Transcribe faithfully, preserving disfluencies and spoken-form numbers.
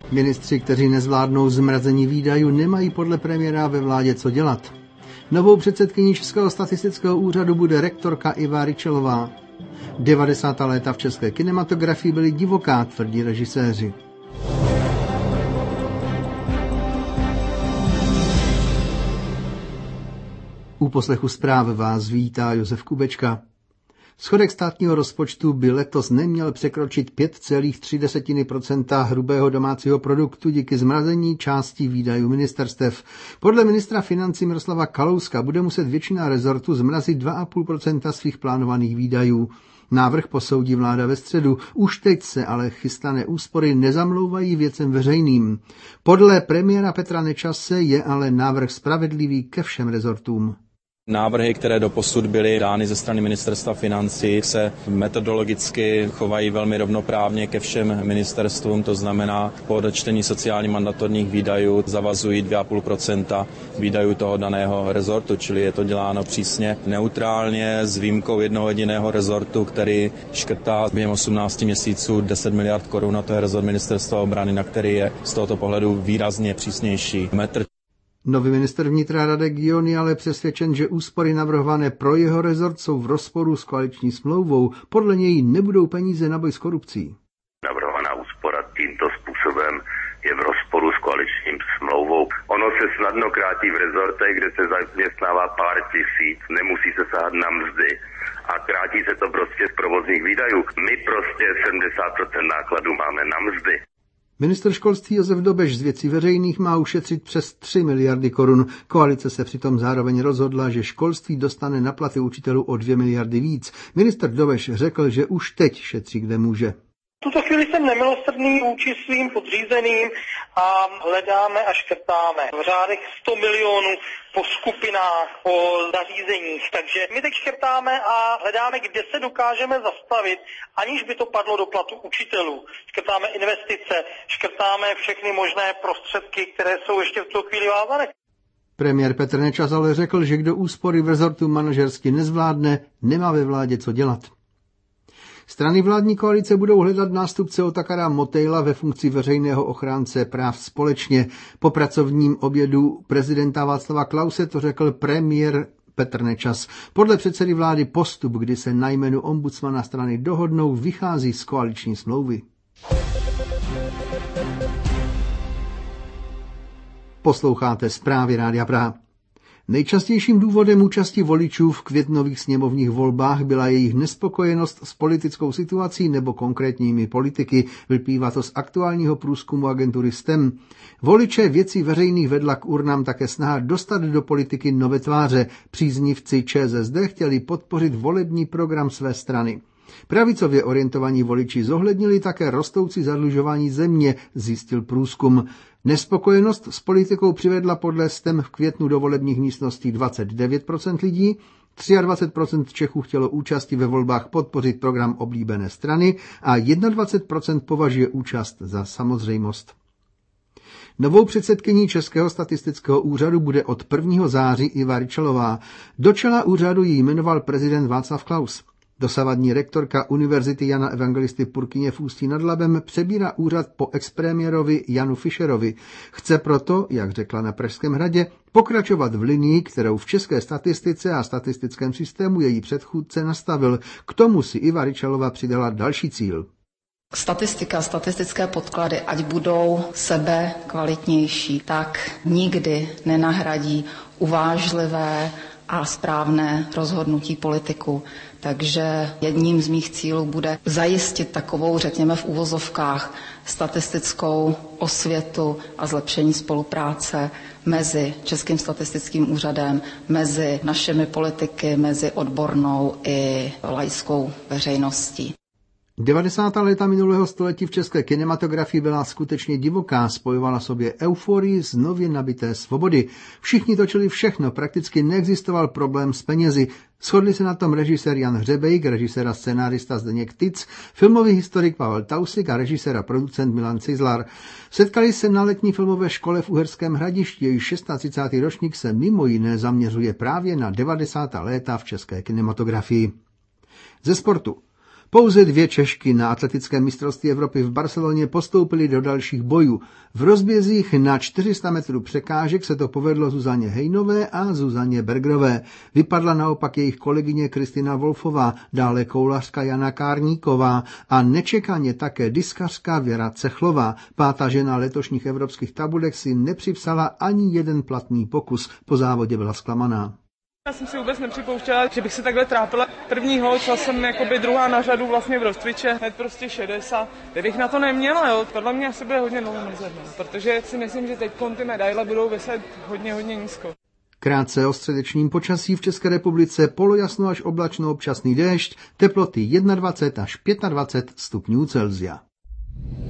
Ministři, kteří nezvládnou zmrazení výdajů, nemají podle premiéra ve vládě co dělat. Novou předsedkyní Českého statistického úřadu bude rektorka Iva Ryčelová. devadesátá léta v české kinematografii byly divoká, tvrdí režiséři. U poslechu zpráv vás vítá Josef Kubečka. Schodek státního rozpočtu by letos neměl překročit pět celá tři procenta hrubého domácího produktu díky zmrazení části výdajů ministerstev. Podle ministra financí Miroslava Kalouska bude muset většina rezortu zmrazit dva celá pět procenta svých plánovaných výdajů. Návrh posoudí vláda ve středu. Už teď se ale chystané úspory nezamlouvají věcem veřejným. Podle premiéra Petra Nečase je ale návrh spravedlivý ke všem rezortům. Návrhy, které doposud byly dány ze strany ministerstva financí, se metodologicky chovají velmi rovnoprávně ke všem ministerstvům, to znamená po odečtení sociálně mandatorních výdajů zavazují dva celá pět procenta výdajů toho daného rezortu, čili je to děláno přísně neutrálně s výjimkou jednoho jediného rezortu, který škrtá během osmnácti měsíců deset miliard korun, a to je rezort ministerstva obrany, na který je z tohoto pohledu výrazně přísnější metr. Nový ministr vnitra Radek Guillon je ale přesvědčen, že úspory navrhované pro jeho rezort jsou v rozporu s koaliční smlouvou. Podle něj nebudou peníze na boj s korupcí. Navrhovaná úspora tímto způsobem je v rozporu s koaličním smlouvou. Ono se snadno krátí v rezortech, kde se zaměstnává pár tisíc, nemusí se sahat na mzdy a krátí se to prostě z provozních výdajů. My prostě sedmdesát procent nákladů máme na mzdy. Ministr školství Josef Dobeš z věcí veřejných má ušetřit přes tři miliardy korun. Koalice se přitom zároveň rozhodla, že školství dostane na platy učitelů o dvě miliardy víc. Ministr Dobeš řekl, že už teď šetří, kde může. V tuto chvíli jsem nemilosrdný vůči svým podřízeným a hledáme a škrtáme v řádech sto milionů po skupinách, po zařízeních. Takže my teď škrtáme a hledáme, kde se dokážeme zastavit, aniž by to padlo do platu učitelů. Škrtáme investice, škrtáme všechny možné prostředky, které jsou ještě v tuto chvíli vázané. Premiér Petr Nečas ale řekl, že kdo úspory v rezortu manažersky nezvládne, nemá ve vládě co dělat. Strany vládní koalice budou hledat nástupce Otakara Motejla ve funkci veřejného ochránce práv společně. Po pracovním obědu prezidenta Václava Klause to řekl premiér Petr Nečas. Podle předsedy vlády postup, kdy se na jménu ombudsmana strany dohodnou, vychází z koaliční smlouvy. Posloucháte zprávy Rádia Praha. Nejčastějším důvodem účasti voličů v květnových sněmovních volbách byla jejich nespokojenost s politickou situací nebo konkrétními politiky. Vyplývá to z aktuálního průzkumu agentury S T E M. Voliče věcí veřejných vedla k urnám také snaha dostat do politiky nové tváře. Příznivci ČSSD chtěli podpořit volební program své strany. Pravicově orientovaní voliči zohlednili také rostoucí zadlužování země, zjistil průzkum. Nespokojenost s politikou přivedla podle S T E M v květnu do volebních místností dvacet devět procent lidí, dvacet tři procent Čechů chtělo účasti ve volbách podpořit program oblíbené strany a dvacet jedna procent považuje účast za samozřejmost. Novou předsedkyní Českého statistického úřadu bude od prvního září Iva Ryčelová. Do čela úřadu ji jmenoval prezident Václav Klaus. Dosavadní rektorka Univerzity Jana Evangelisty Purkyně v Ústí nad Labem přebírá úřad po expremiérovi Janu Fischerovi. Chce proto, jak řekla na Pražském hradě, pokračovat v linii, kterou v české statistice a statistickém systému její předchůdce nastavil. K tomu si Iva Ryčelová přidala další cíl. Statistika, statistické podklady, ať budou sebe kvalitnější, tak nikdy nenahradí uvážlivé a správné rozhodnutí politiků. Takže jedním z mých cílů bude zajistit takovou, řekněme v uvozovkách, statistickou osvětu a zlepšení spolupráce mezi Českým statistickým úřadem, mezi našimi politiky, mezi odbornou i laickou veřejností. devadesátá léta minulého století v české kinematografii byla skutečně divoká, spojovala sobě euforii z nově nabité svobody. Všichni točili všechno, prakticky neexistoval problém s penězi. Shodli se na tom režisér Jan Hřebejk, režisér a scenárista Zdeněk Tic, filmový historik Pavel Tausig a režisér a producent Milan Cizlar. Setkali se na letní filmové škole v Uherském Hradišti, její třicátý šestý ročník se mimo jiné zaměřuje právě na devadesátá léta v české kinematografii. Ze sportu. Pouze dvě Češky na atletickém mistrovství Evropy v Barceloně postoupily do dalších bojů. V rozbězích na čtyři sta metrů překážek se to povedlo Zuzaně Hejnové a Zuzaně Bergerové. Vypadla naopak jejich kolegyně Kristina Wolfová, dále koulařka Jana Kárníková a nečekaně také diskařka Věra Cechlová. Pátá žena letošních evropských tabulek si nepřipsala ani jeden platný pokus. Po závodě byla zklamaná. Já jsem si vůbec nepřipouštěla, že bych se takhle trápila. První hol, šla jsem jakoby druhá na řadu vlastně v rozcviče, hned prostě šedesát. Kdybych na to neměla, jo, podle mě asi bude hodně dlouho mrzet, protože si myslím, že teď ty medaile budou vyset hodně, hodně nízko. Krátce o středečním počasí v České republice, polojasno až oblačno občasný déšť, teploty dvacet jedna až dvacet pět stupňů Celsia.